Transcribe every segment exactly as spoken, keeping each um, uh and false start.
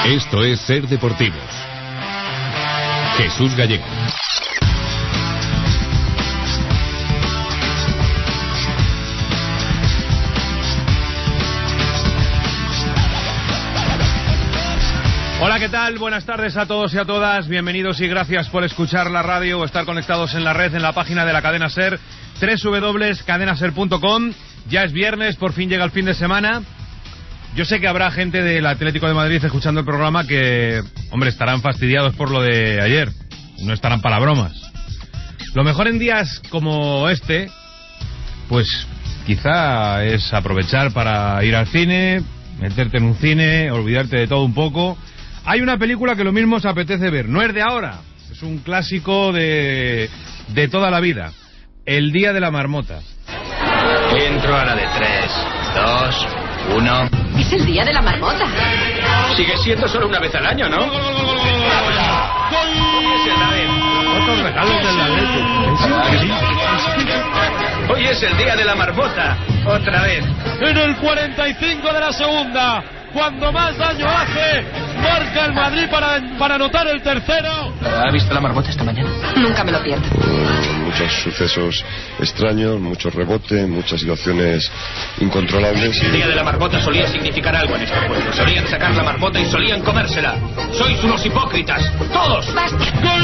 Esto es Ser Deportivos. Jesús Gallego. Hola, ¿qué tal? Buenas tardes a todos y a todas. Bienvenidos y gracias por escuchar la radio o estar conectados en la red, en la página de la cadena SER, doble u doble u doble u punto cadena ser punto com. Ya es viernes, por fin llega el fin de semana. Yo sé que habrá gente del Atlético de Madrid escuchando el programa que, hombre, estarán fastidiados por lo de ayer. No estarán para bromas. Lo mejor en días como este, pues quizá es aprovechar para ir al cine, meterte en un cine, olvidarte de todo un poco. Hay una película que lo mismo os apetece ver. No es de ahora, es un clásico de, de toda la vida. El Día de la Marmota. Entro a la de tres, dos, uno. Es el Día de la Marmota. Sigue siendo solo una vez al año, ¿no? Otros regalos del Atlético. Hoy es el Día de la Marmota. Otra vez. En el cuarenta y cinco de la segunda, cuando más daño hace, marca el Madrid para, para anotar el tercero. ¿Ha visto la marmota esta mañana? Nunca me lo pierdo. Muchos sucesos extraños, muchos rebotes, muchas situaciones incontrolables. El Día de la Marmota solía significar algo en este pueblo. Solían sacar la marmota y solían comérsela. Sois unos hipócritas, todos. ¡Gol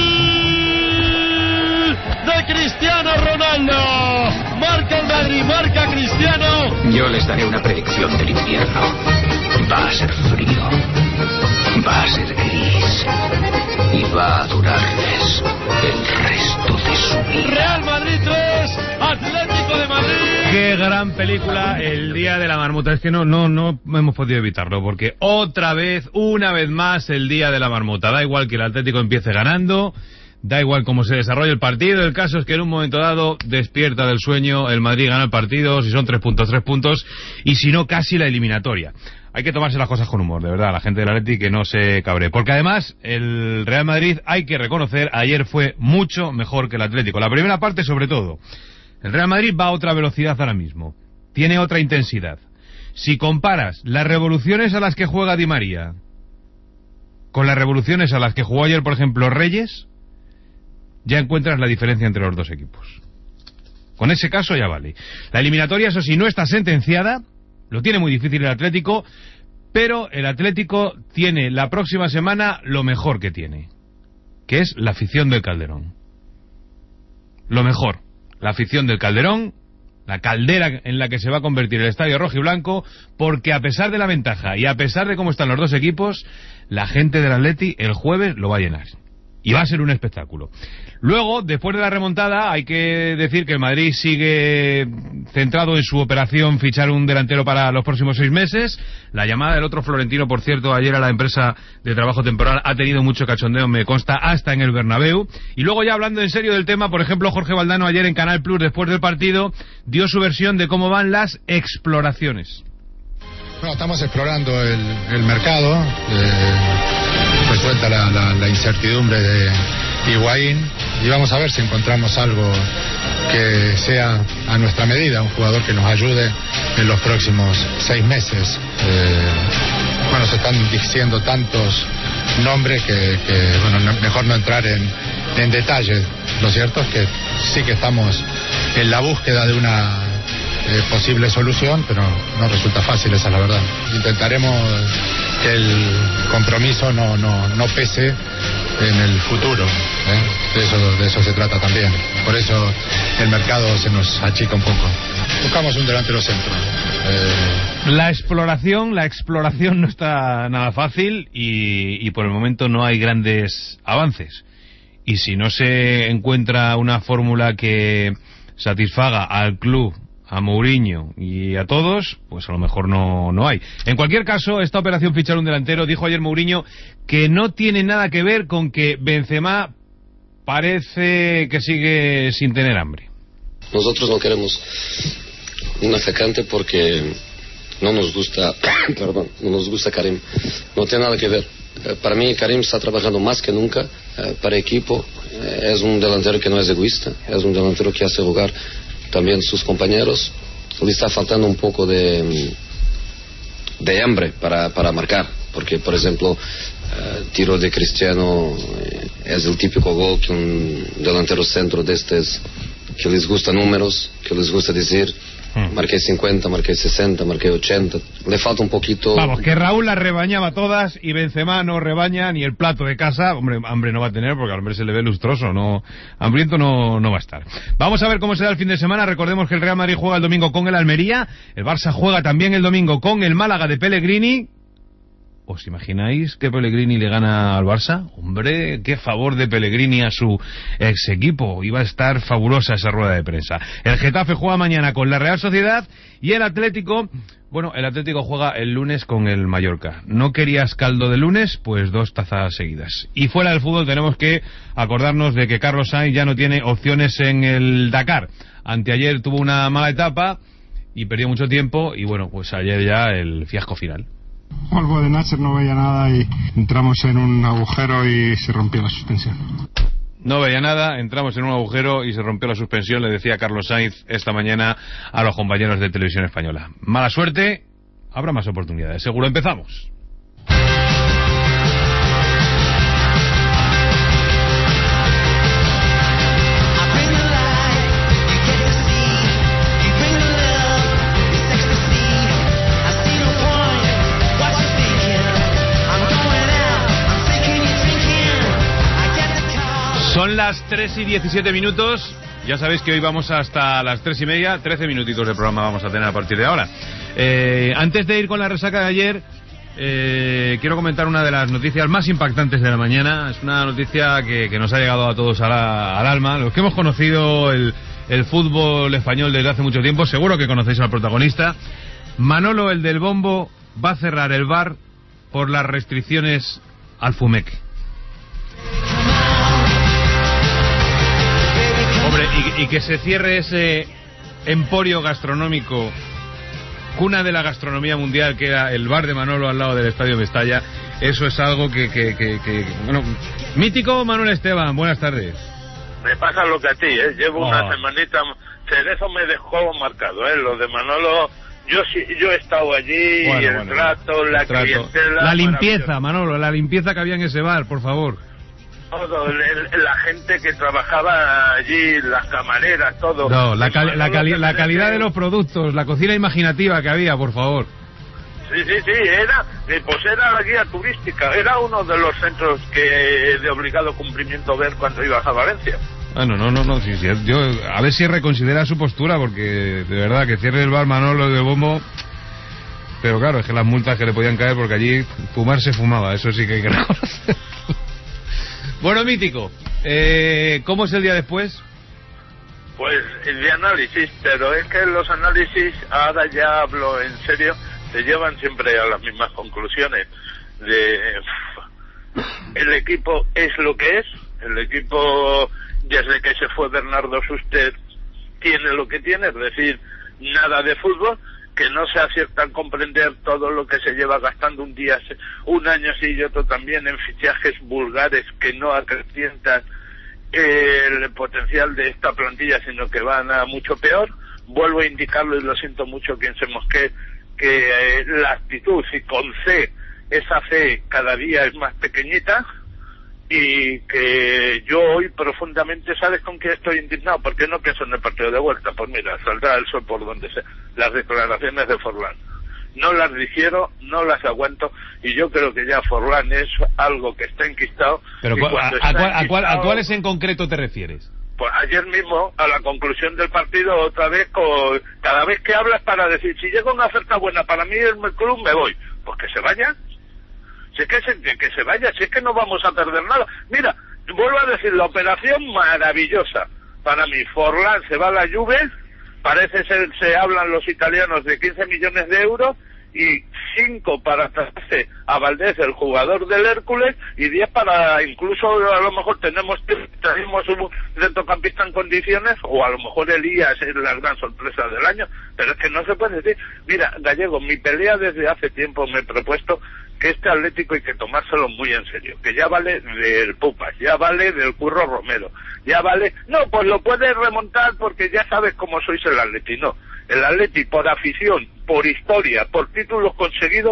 de Cristiano Ronaldo! Marca el Madrid, marca Cristiano. Yo les daré una predicción del invierno. Va a ser frío, va a ser gris y va a durarles el resto de su vida. Real Madrid tres, Atlético de Madrid. Qué gran película, El Día de la Marmota. Es que no, no, no hemos podido evitarlo, porque otra vez, una vez más, el Día de la Marmota. Da igual que el Atlético empiece ganando, da igual cómo se desarrolle el partido. El caso es que en un momento dado despierta del sueño, el Madrid gana el partido, si son tres puntos, tres puntos, y si no, casi la eliminatoria. Hay que tomarse las cosas con humor, de verdad, la gente del Atleti que no se cabre. Porque además, el Real Madrid, hay que reconocer, ayer fue mucho mejor que el Atlético. La primera parte, sobre todo. El Real Madrid va a otra velocidad ahora mismo. Tiene otra intensidad. Si comparas las revoluciones a las que juega Di María con las revoluciones a las que jugó ayer, por ejemplo, Reyes, ya encuentras la diferencia entre los dos equipos. Con ese caso ya vale. La eliminatoria, eso sí, no está sentenciada. Lo tiene muy difícil el Atlético, pero el Atlético tiene la próxima semana lo mejor que tiene, que es la afición del Calderón. Lo mejor, la afición del Calderón, la caldera en la que se va a convertir el estadio rojiblanco, porque a pesar de la ventaja y a pesar de cómo están los dos equipos, la gente del Atleti el jueves lo va a llenar. Y va a ser un espectáculo. Luego, después de la remontada, hay que decir que el Madrid sigue centrado en su operación fichar un delantero para los próximos seis meses. La llamada del otro Florentino, por cierto, ayer a la empresa de trabajo temporal ha tenido mucho cachondeo, me consta, hasta en el Bernabéu. Y luego, ya hablando en serio del tema, por ejemplo, Jorge Valdano ayer en Canal Plus, después del partido, dio su versión de cómo van las exploraciones. Bueno, estamos explorando el, el mercado. Eh... resuelta la, la, la incertidumbre de Higuaín y vamos a ver si encontramos algo que sea a nuestra medida, un jugador que nos ayude en los próximos seis meses. Eh, bueno, se están diciendo tantos nombres que, que bueno, no, mejor no entrar en, en detalle. Lo cierto es que sí que estamos en la búsqueda de una eh, posible solución, pero no resulta fácil, esa es la verdad. Intentaremos que el compromiso no, no, no pese en el futuro, ¿eh? de eso, de eso se trata también. Por eso el mercado se nos achica un poco. Buscamos un delantero centro. Eh... La exploración, la exploración no está nada fácil y, y por el momento no hay grandes avances. Y si no se encuentra una fórmula que satisfaga al club, a Mourinho y a todos, pues a lo mejor no, no hay. En cualquier caso, esta operación fichar un delantero, dijo ayer Mourinho que no tiene nada que ver con que Benzema parece que sigue sin tener hambre. Nosotros no queremos un atacante porque no nos gusta, perdón, no nos gusta Karim. No tiene nada que ver. Para mí Karim está trabajando más que nunca para equipo. Es un delantero que no es egoísta, es un delantero que hace jugar también sus compañeros. Le está faltando un poco de de hambre para, para marcar, porque, por ejemplo, uh, tiro de Cristiano eh, es el típico gol que un delantero centro de estos, que les gusta números, que les gusta decir, hmm. marqué cincuenta, marqué sesenta, marqué ochenta, le falta un poquito... Vamos, que Raúl las rebañaba todas y Benzema no rebaña ni el plato de casa. Hombre, hambre no va a tener porque al hombre se le ve lustroso, no, hambriento no, no va a estar. Vamos a ver cómo será el fin de semana. Recordemos que el Real Madrid juega el domingo con el Almería, el Barça juega también el domingo con el Málaga de Pellegrini. ¿Os imagináis que Pellegrini le gana al Barça? Hombre, qué favor de Pellegrini a su ex equipo. Iba a estar fabulosa esa rueda de prensa. El Getafe juega mañana con la Real Sociedad y el Atlético... Bueno, el Atlético juega el lunes con el Mallorca. ¿No querías caldo de lunes? Pues dos tazas seguidas. Y fuera del fútbol tenemos que acordarnos de que Carlos Sainz ya no tiene opciones en el Dakar. Anteayer tuvo una mala etapa y perdió mucho tiempo y bueno, pues ayer ya el fiasco final. Polvo de Nasser, no veía nada y entramos en un agujero y se rompió la suspensión. No veía nada, entramos en un agujero y se rompió la suspensión, le decía Carlos Sainz esta mañana a los compañeros de Televisión Española. Mala suerte, habrá más oportunidades. Seguro. Empezamos. Son las tres y diecisiete minutos. Ya sabéis que hoy vamos hasta las tres y media. trece minutitos de programa vamos a tener a partir de ahora. Eh, antes de ir con la resaca de ayer, eh, quiero comentar una de las noticias más impactantes de la mañana. Es una noticia que, que nos ha llegado a todos a la, al alma. Los que hemos conocido el, el fútbol español desde hace mucho tiempo, seguro que conocéis al protagonista. Manolo, el del bombo, va a cerrar el bar por las restricciones al fumeque. Hombre, y, y que se cierre ese emporio gastronómico, cuna de la gastronomía mundial, que era el bar de Manolo al lado del Estadio Mestalla, eso es algo que, que, que, que bueno, mítico. Manuel Esteban, buenas tardes. Me pasa lo que a ti, ¿eh? Llevo oh. una semanita, eso me dejó marcado, ¿eh? Lo de Manolo, yo sí, yo he estado allí, bueno, el bueno, trato, la el trato. clientela... La limpieza, Manolo, la limpieza que había en ese bar, por favor. Todo, el, el, la gente que trabajaba allí, las camareras, todo. No, la, cali la, cali la calidad de los productos, la cocina imaginativa que había, por favor. Sí, sí, sí, era, pues era la guía turística, era uno de los centros que de obligado cumplimiento ver cuando ibas a Valencia. Ah, no, no, no, no, sí, sí, yo, a ver si reconsidera su postura, porque de verdad que cierre el bar Manolo de Bombo, pero claro, es que las multas que le podían caer, porque allí fumar se fumaba, eso sí que hay que reconocer. Bueno, mítico, eh, ¿cómo es el día después? Pues de análisis, pero es que los análisis, ahora ya hablo en serio, te llevan siempre a las mismas conclusiones. De el equipo es lo que es, el equipo desde que se fue Bernardo Suster tiene lo que tiene, es decir, nada de fútbol, que no se acierta a comprender todo lo que se lleva gastando un día, un año sí y otro también en fichajes vulgares que no acrecientan el potencial de esta plantilla, sino que van a mucho peor. Vuelvo a indicarlo y lo siento mucho quien se mosquee, que eh, la actitud, y con C, esa C cada día es más pequeñita, y que yo hoy profundamente, ¿sabes con qué estoy indignado? ¿Por qué no pienso en el partido de vuelta? Pues mira, saldrá el sol por donde sea. Las declaraciones de Forlán no las digiero, no las aguanto, y yo creo que ya Forlán es algo que está enquistado. Pero y a, cuando a, está a, cuál, enquistado, a, cuál, ¿a cuáles en concreto te refieres? Pues ayer mismo, a la conclusión del partido, otra vez, con, cada vez que hablas para decir, si llega una oferta buena para mí el club, me voy. Pues que se vaya. Si es que se, que se vaya, si es que no vamos a perder nada. Mira, vuelvo a decir, la operación maravillosa. Para mí, Forlán se va a la Juve, parece ser, se hablan los italianos de quince millones de euros, y cinco para traerse a Valdés, el jugador del Hércules, y diez para, incluso a lo mejor tenemos tenemos un centrocampista en condiciones, o a lo mejor Elías es la gran sorpresa del año, pero es que no se puede decir. Mira, Gallego, mi pelea desde hace tiempo me he propuesto que este Atlético hay que tomárselo muy en serio, que ya vale del Pupas, ya vale del Curro Romero, ya vale, no, pues lo puedes remontar porque ya sabes cómo sois el Atleti, no. El Atleti, por afición, por historia, por títulos conseguidos,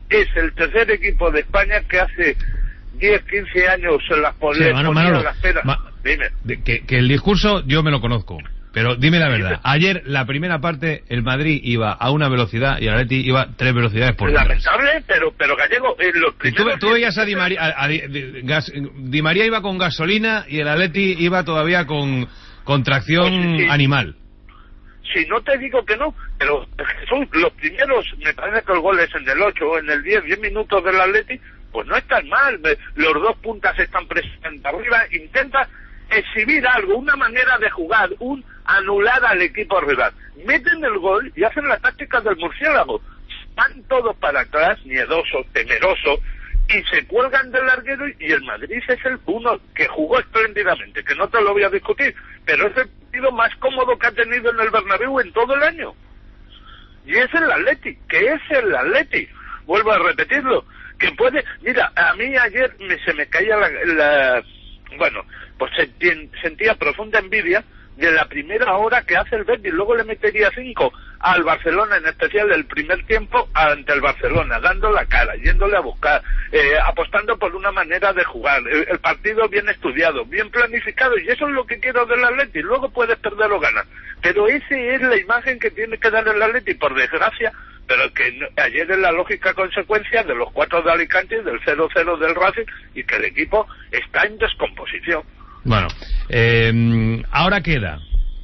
es el tercer equipo de España que hace diez, quince años se las pon- Sí, le Manolo, ponía Manolo, las peras. Ma- Dime. de- que, que el discurso yo me lo conozco, pero dime la verdad. Ayer, la primera parte, el Madrid iba a una velocidad y el Atleti iba tres velocidades por detrás. Lamentable, pero pero Gallego, en los Y tú, primeros tú veías a Di diez María, a- a Di, Di- gas- Di María iba con gasolina y el Atleti iba todavía con, con tracción Pues sí, sí. animal. Si no te digo que no, pero Jesús, los primeros, me parece que el gol es en el ocho o en el diez, diez minutos del Atleti, pues no están mal. Me- Los dos puntas están presentes arriba, intenta exhibir algo, una manera de jugar, un anular al equipo rival. Meten el gol y hacen la táctica del murciélago. Van todos para atrás, miedosos, temerosos, y se cuelgan del larguero, y el Madrid es el uno que jugó espléndidamente, que no te lo voy a discutir, pero es el partido más cómodo que ha tenido en el Bernabéu en todo el año. Y es el Atleti, que es el Atleti, vuelvo a repetirlo, que puede, mira, a mí ayer me, se me caía la, la bueno, pues sentí, sentía profunda envidia de la primera hora que hace el Betis, luego le metería cinco al Barcelona, en especial el primer tiempo ante el Barcelona, dando la cara, yéndole a buscar, eh, apostando por una manera de jugar, el, el partido bien estudiado, bien planificado, y eso es lo que quiero del Atleti. Luego puedes perder o ganar, pero esa es la imagen que tiene que dar el Atleti, por desgracia, pero que no, ayer es la lógica consecuencia de los cuatro de Alicante y del cero cero del Racing, y que el equipo está en descomposición. Bueno, eh, ahora queda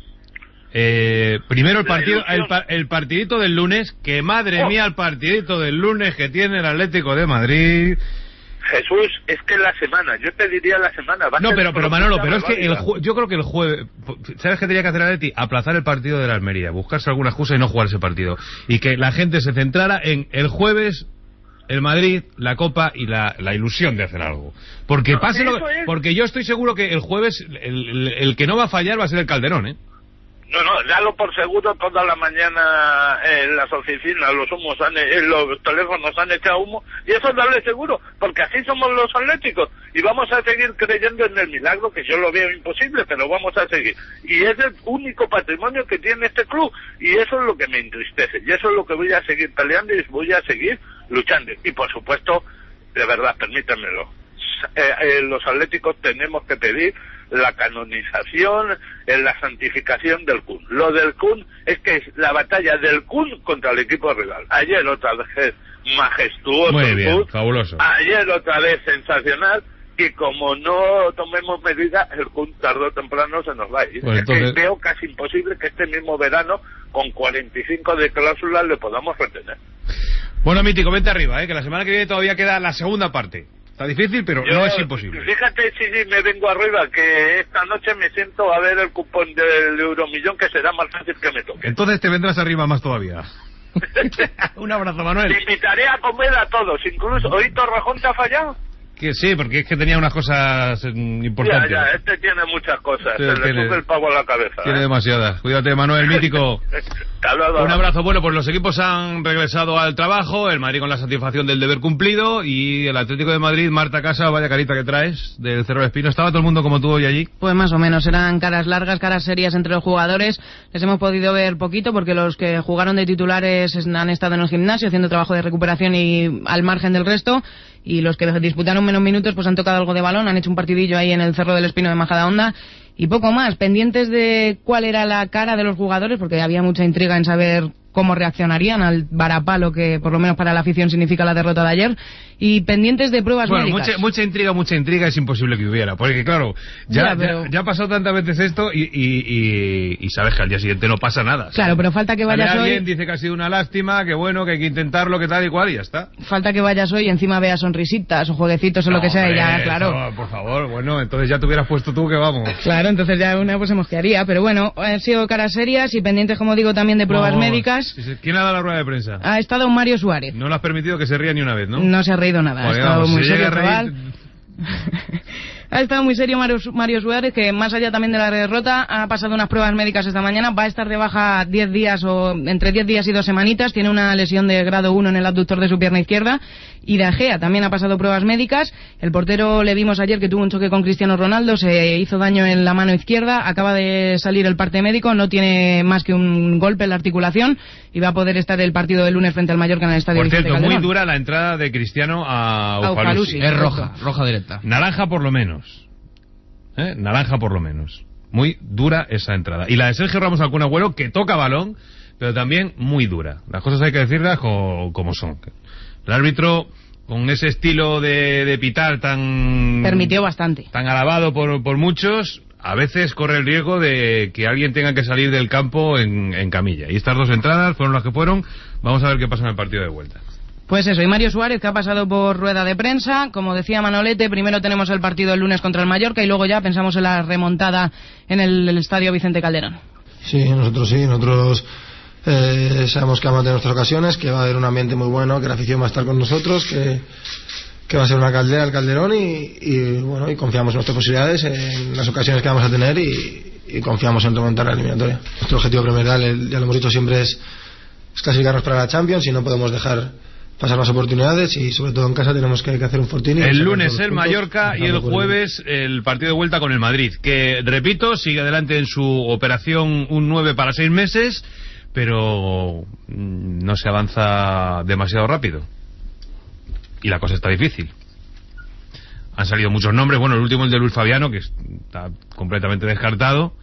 eh, primero el partido, el, pa- el partidito del lunes, que madre Oh. mía el partidito del lunes que tiene el Atlético de Madrid. Jesús, es que la semana, yo te diría la semana. Va a No, ser pero, pero profunda, Manolo, pero es que el válida. jue- yo creo que el jueves, ¿sabes qué tenía que hacer el Atleti? Aplazar el partido de la Almería, buscarse alguna excusa y no jugar ese partido. Y que la gente se centrara en el jueves, el Madrid, la Copa y la, la ilusión de hacer algo. Porque No, pase lo eso es. porque yo estoy seguro que el jueves el, el, el que no va a fallar va a ser el Calderón, ¿eh? No, no, dalo por seguro. Toda la mañana en las oficinas los humos han, en los teléfonos han echado humo, y eso es darle seguro, porque así somos los atléticos, y vamos a seguir creyendo en el milagro, que yo lo veo imposible, pero vamos a seguir. Y es el único patrimonio que tiene este club, y eso es lo que me entristece, y eso es lo que voy a seguir peleando y voy a seguir luchando. Y por supuesto, de verdad, permítanmelo, eh, eh, los atléticos tenemos que pedir la canonización, eh, la santificación del Kun. Lo del Kun es que es la batalla del Kun contra el equipo rival. Ayer otra vez majestuoso. Muy el bien, Kun. fabuloso. Ayer otra vez sensacional. Y como no tomemos medidas, el Kun tarde o temprano se nos va a ir. Pues Es que entonces- veo casi imposible que este mismo verano, con cuarenta y cinco de cláusulas, le podamos retener. Bueno, Mítico, vente arriba, ¿eh? Que la semana que viene todavía queda la segunda parte. Está difícil, pero Yo, no es imposible. Fíjate si sí, me vengo arriba, que esta noche me siento a ver el cupón del Euromillón, que será más fácil que me toque. Entonces te vendrás arriba más todavía. Un abrazo, Manuel. Te invitaré a comer a todos, incluso. ¿Hoy Torrejón te ha fallado? Que sí, porque es que tenía unas cosas mm, Ya, importantes. ya, este tiene muchas cosas, Sí, se le tiene- sube el pavo a la cabeza. Tiene ¿eh? demasiadas. Cuídate, Manuel, Mítico. Hasta luego. Un abrazo. Bueno, pues los equipos han regresado al trabajo, el Madrid con la satisfacción del deber cumplido y el Atlético de Madrid, Marta Casa, vaya carita que traes del Cerro del Espino. ¿Estaba todo el mundo como tú hoy allí? Pues más o menos, eran caras largas, caras serias entre los jugadores. Les hemos podido ver poquito porque los que jugaron de titulares han estado en el gimnasio haciendo trabajo de recuperación y al margen del resto. Y los que disputaron menos minutos pues han tocado algo de balón, han hecho un partidillo ahí en el Cerro del Espino de Majadahonda y poco más, pendientes de cuál era la cara de los jugadores porque había mucha intriga en saber cómo reaccionarían al varapalo que por lo menos para la afición significa la derrota de ayer, y pendientes de pruebas Bueno, médicas. mucha, mucha intriga, mucha intriga es imposible que hubiera, porque claro, ya, Ya, pero- ya, ya ha pasado tantas veces esto y, y, y, y sabes que al día siguiente no pasa nada. ¿sabes? Claro, pero falta que Sale vayas alguien, hoy, dice que ha sido una lástima, que bueno, que hay que intentarlo, que tal y cual y ya está. falta que vayas hoy y encima veas sonrisitas o jueguecitos o lo No, que sea, y ya, hombre, claro. eso, por favor, bueno, entonces ya te hubieras puesto tú que vamos. Claro, entonces ya una pues se mosquearía, pero bueno, han sido caras serias y pendientes, como digo, también de pruebas No, médicas. sí, sí. ¿Quién ha dado la rueda de prensa? Ha estado Mario Suárez. No le has permitido que se ría ni una vez, ¿no? No se ha reído nada, ha Joder, estado vamos, muy si serio, llega a reír- chaval. Ha estado muy serio Mario, Mario Suárez, que más allá también de la derrota, ha pasado unas pruebas médicas esta mañana, va a estar de baja diez días o entre diez días y dos semanitas, tiene una lesión de grado uno en el abductor de su pierna izquierda, y De Gea también ha pasado pruebas médicas. El portero le vimos ayer que tuvo un choque con Cristiano Ronaldo, se hizo daño en la mano izquierda, acaba de salir el parte médico, no tiene más que un golpe en la articulación y va a poder estar el partido del lunes frente al Mallorca en el estadio Por Vicente cierto, Calderón. muy dura la entrada de Cristiano a A Ufalusi. Ufalusi. Es roja, roja directa. Naranja por lo menos. ¿Eh? Naranja por lo menos. Muy dura esa entrada. Y la de Sergio Ramos al Kun Agüero, que toca balón, pero también muy dura. Las cosas hay que decirlas co- como son. El árbitro, con ese estilo de, de pitar tan... Permitió bastante. Tan alabado por, por muchos, a veces corre el riesgo de que alguien tenga que salir del campo en, en camilla. Y estas dos entradas fueron las que fueron. Vamos a ver qué pasa en el partido de vuelta. Pues eso, y Mario Suárez, que ha pasado por rueda de prensa, como decía Manolete, primero tenemos el partido el lunes contra el Mallorca y luego ya pensamos en la remontada en el, el estadio Vicente Calderón. Sí, nosotros sí, nosotros eh, sabemos que vamos a tener nuestras ocasiones, que va a haber un ambiente muy bueno, que la afición va a estar con nosotros, que, que va a ser una caldera el Calderón y, y bueno, y confiamos en nuestras posibilidades, en las ocasiones que vamos a tener y, y confiamos en remontar la eliminatoria. Nuestro objetivo primordial, ya lo hemos dicho siempre, es, es clasificarnos para la Champions y no podemos dejar pasar las oportunidades y sobre todo en casa tenemos que, que hacer un fortín. El lunes el Mallorca y el jueves el partido de vuelta con el Madrid, que repito, sigue adelante en su operación un nueve para seis meses, pero no se avanza demasiado rápido y la cosa está difícil. Han salido muchos nombres, bueno, el último el de Luis Fabiano, que está completamente descartado.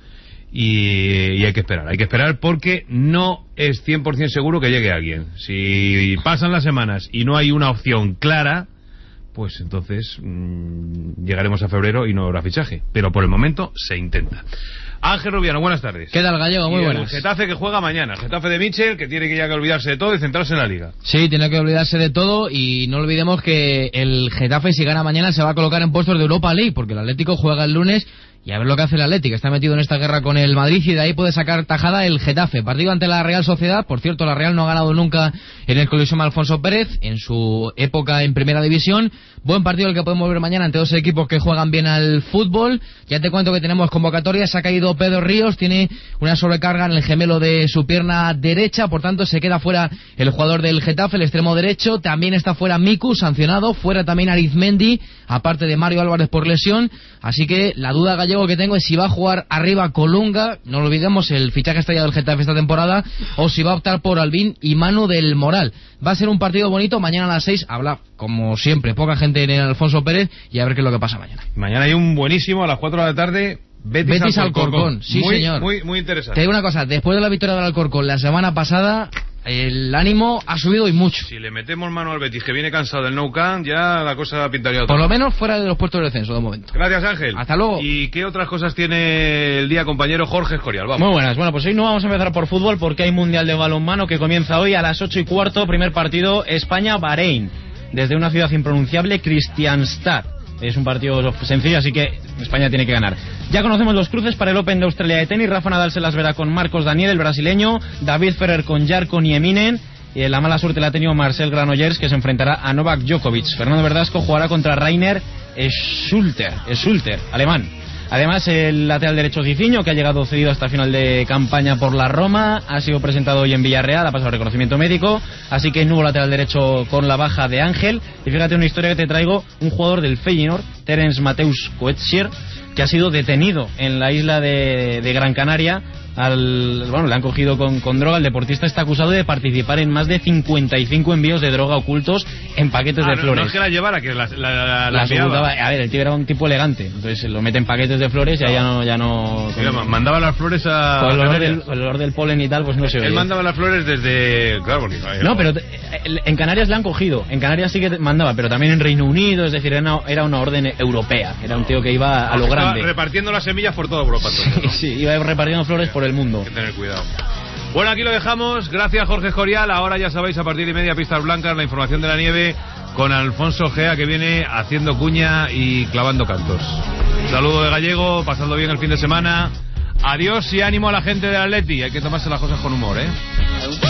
Y, y hay que esperar, hay que esperar porque no es cien por ciento seguro que llegue alguien. Si pasan las semanas y no hay una opción clara, pues entonces mmm, llegaremos a febrero y no habrá fichaje. Pero por el momento se intenta. Ángel Rubiano, buenas tardes. ¿Qué tal, Gallego? Muy y buenas. El Getafe que juega mañana, Getafe de Michel, que tiene que ya que olvidarse de todo y centrarse en la Liga. Sí, tiene que olvidarse de todo y no olvidemos que el Getafe, si gana mañana, se va a colocar en puestos de Europa League, porque el Atlético juega el lunes. Y a ver lo que hace el Atlético, está metido en esta guerra con el Madrid y de ahí puede sacar tajada el Getafe. Partido ante la Real Sociedad, por cierto, la Real no ha ganado nunca en el Coliseum Alfonso Pérez, en su época en Primera División. Buen partido el que podemos ver mañana ante dos equipos que juegan bien al fútbol. Ya te cuento que tenemos convocatoria, se ha caído Pedro Ríos, tiene una sobrecarga en el gemelo de su pierna derecha, por tanto se queda fuera el jugador del Getafe, el extremo derecho. También está fuera Miku, sancionado, fuera también Arizmendi, aparte de Mario Álvarez por lesión. Así que la duda, Gallego, que tengo es si va a jugar arriba Colunga, no lo olvidemos, el fichaje estrella del Getafe esta temporada, o si va a optar por Albín y Manu del Moral. Va a ser un partido bonito, mañana a las seis habla, como siempre, poca gente en el Alfonso Pérez y a ver qué es lo que pasa mañana. Mañana hay un buenísimo a las cuatro de la tarde, Betis, Betis Alcorcón. Alcorcón, sí muy, señor. Muy, muy interesante. Te digo una cosa, después de la victoria del Alcorcón la semana pasada, el ánimo ha subido y mucho. Si le metemos mano al Betis, que viene cansado del Nou Camp, ya la cosa pintaría otra. Por lo menos fuera de los puestos de descenso de momento. Gracias, Ángel. Hasta luego. ¿Y qué otras cosas tiene el día, compañero Jorge Escorial? Vamos. Muy buenas. Bueno, pues hoy no vamos a empezar por fútbol porque hay Mundial de Balonmano que comienza hoy a las ocho y cuarto. Primer partido, España-Bahrein. Desde una ciudad impronunciable, Kristianstad. Es un partido sencillo, así que España tiene que ganar. Ya conocemos los cruces para el Open de Australia de tenis. Rafa Nadal se las verá con Marcos Daniel, el brasileño. David Ferrer con Jarko Nieminen. Y la mala suerte la ha tenido Marcel Granollers, que se enfrentará a Novak Djokovic. Fernando Verdasco jugará contra Rainer Schulter, Schulter, alemán. Además, el lateral derecho Cicinho, que ha llegado cedido hasta final de campaña por la Roma, ha sido presentado hoy en Villarreal, ha pasado reconocimiento médico, así que nuevo lateral derecho con la baja de Ángel. Y fíjate una historia que te traigo, un jugador del Feyenoord, Terence Mateus Coetzee, que ha sido detenido en la isla de, de Gran Canaria. Al, bueno, le han cogido con, con droga. El deportista está acusado de participar en más de cincuenta y cinco envíos de droga ocultos en paquetes ah, de no, flores. No es que la llevara, que la, la, la, la enviaba. A ver, el tío era un tipo elegante, entonces lo mete en paquetes de flores y ahí ya no... Ya no sí, con, mandaba las flores a... Con el, olor del, con el olor del polen y tal, pues no se oye. Él mandaba las flores desde... Claro, porque, no, pero en Canarias le han cogido. En Canarias sí que mandaba, pero también en Reino Unido, es decir, era una, era una orden europea. Era un tío que iba a lo grande. Repartiendo las semillas por toda Europa. Entonces, ¿no? Sí, iba repartiendo flores por el mundo. Hay que tener cuidado. Bueno, aquí lo dejamos. Gracias, Jorge Escorial. Ahora ya sabéis, a partir de media, pistas blancas, la información de la nieve con Alfonso Gea, que viene haciendo cuña y clavando cantos. Un saludo de Gallego, pasando bien el fin de semana. Adiós y ánimo a la gente del Atleti. Hay que tomarse las cosas con humor, ¿eh?